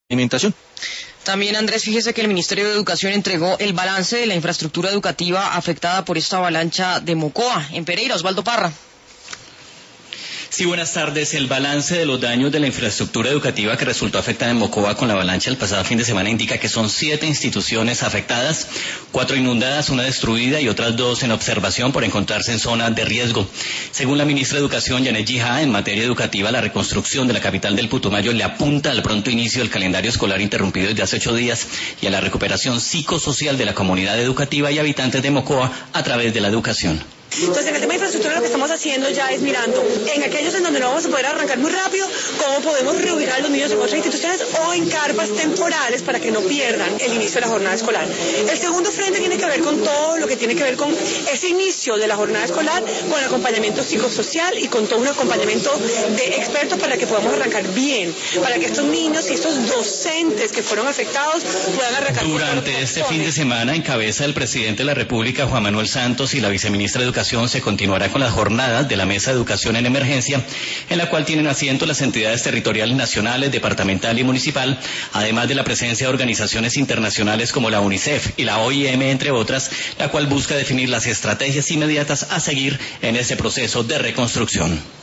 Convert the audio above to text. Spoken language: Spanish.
Alimentación. También, Andrés, fíjese que el Ministerio de Educación entregó el balance de la infraestructura educativa afectada por esta avalancha de Mocoa. En Pereira, Osvaldo Parra. Sí, buenas tardes. El balance de los daños de la infraestructura educativa que resultó afectada en Mocoa con la avalancha el pasado fin de semana indica que son 7 instituciones afectadas, 4 inundadas, 1 destruida y otras 2 en observación por encontrarse en zona de riesgo. Según la ministra de Educación, Yanet Yihá, en materia educativa, la reconstrucción de la capital del Putumayo le apunta al pronto inicio del calendario escolar interrumpido desde hace 8 días y a la recuperación psicosocial de la comunidad educativa y habitantes de Mocoa a través de la educación. Entonces, en el tema de infraestructura lo que estamos haciendo ya es mirando en aquellos en donde no vamos a poder arrancar muy rápido, cómo podemos reubicar a los niños en otras instituciones o en carpas temporales para que no pierdan el inicio de la jornada escolar. El segundo frente tiene que ver con todo lo que tiene que ver con ese inicio de la jornada escolar, con acompañamiento psicosocial y con todo un acompañamiento de expertos para que podamos arrancar bien, para que estos niños y estos docentes que fueron afectados puedan arrancar. Durante este fin de semana, en cabeza del presidente de la República, Juan Manuel Santos, y la viceministra de Educación, se continuará con las jornadas de la Mesa de Educación en Emergencia, en la cual tienen asiento las entidades territoriales nacionales, departamental y municipal, además de la presencia de organizaciones internacionales como la UNICEF y la OIM, entre otras, la cual busca definir las estrategias inmediatas a seguir en ese proceso de reconstrucción.